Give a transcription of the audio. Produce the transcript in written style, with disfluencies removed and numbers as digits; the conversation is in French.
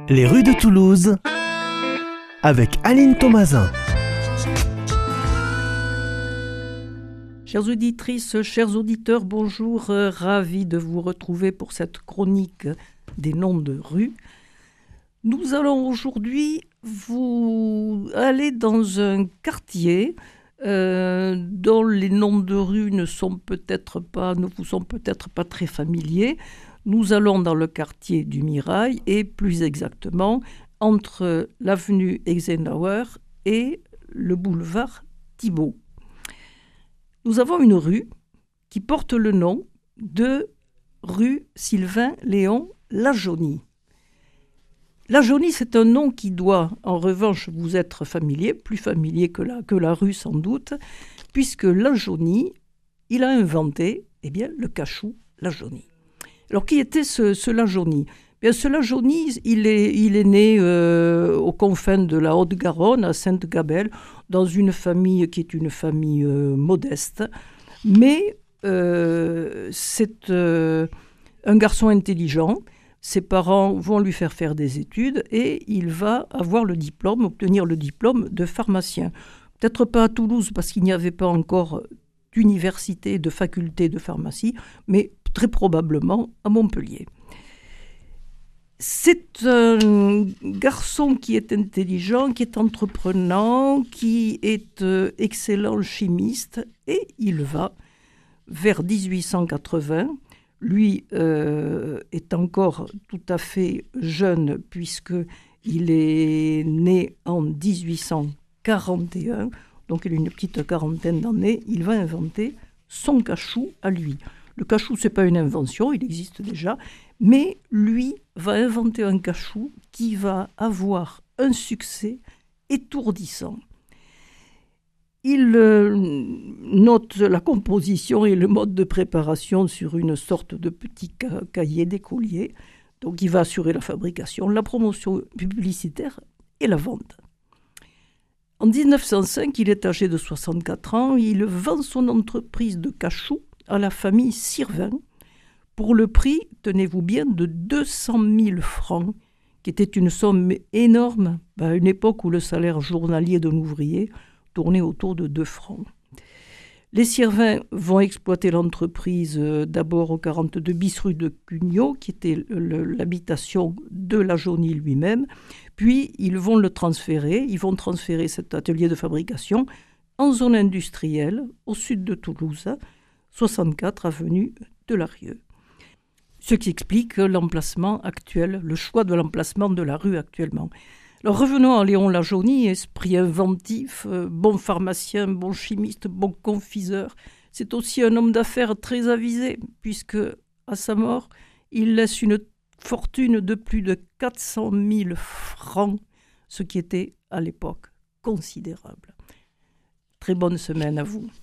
Les rues de Toulouse avec Aline Thomasin. Chères auditrices, chers auditeurs, bonjour, ravi de vous retrouver pour cette chronique des noms de rues. Nous allons aujourd'hui vous aller dans un quartier dont les noms de rues ne vous sont peut-être pas très familiers. Nous allons dans le quartier du Mirail et plus exactement entre l'avenue Eisenhower et le boulevard Thibault. Nous avons une rue qui porte le nom de rue Sylvain-Léon Lajauny. Lajauny, c'est un nom qui doit, en revanche, vous être familier, plus familier que la rue sans doute, puisque Lajauny, il a inventé le cachou Lajauny. Alors, qui était ce Lajauny ? Ce Lajauny, il est né aux confins de la Haute-Garonne, à Sainte-Gabelle, dans une famille qui est une famille modeste. Mais c'est un garçon intelligent. Ses parents vont lui faire des études et il va obtenir le diplôme de pharmacien. Peut-être pas à Toulouse parce qu'il n'y avait pas encore d'université, de faculté de pharmacie, mais très probablement à Montpellier. C'est un garçon qui est intelligent, qui est entreprenant, qui est excellent chimiste et il va, vers 1880, lui est encore tout à fait jeune puisqu'il est né en 1841, donc il a une petite quarantaine d'années, il va inventer son cachou à lui. Le cachou, ce n'est pas une invention, il existe déjà, mais lui va inventer un cachou qui va avoir un succès étourdissant. Il note la composition et le mode de préparation sur une sorte de petit cahier d'écolier. Donc il va assurer la fabrication, la promotion publicitaire et la vente. En 1905, il est âgé de 64 ans, il vend son entreprise de cachou à la famille Sirvin pour le prix, tenez-vous bien, de 200 000 francs, qui était une somme énorme à une époque où le salaire journalier d'un ouvrier tournait autour de 2 francs. Les Sirvin vont exploiter l'entreprise d'abord au 42 bis rue de Cugnot, qui était l'habitation de Lajauny lui-même, puis ils vont transférer cet atelier de fabrication en zone industrielle au sud de Toulouse, 64 avenue de Larieux. Ce qui explique l'emplacement actuel, le choix de l'emplacement de la rue actuellement. Alors revenons à Léon Lajauny, esprit inventif, bon pharmacien, bon chimiste, bon confiseur. C'est aussi un homme d'affaires très avisé, puisque à sa mort, il laisse une fortune de plus de 400 000 francs, ce qui était à l'époque considérable. Très bonne semaine à vous.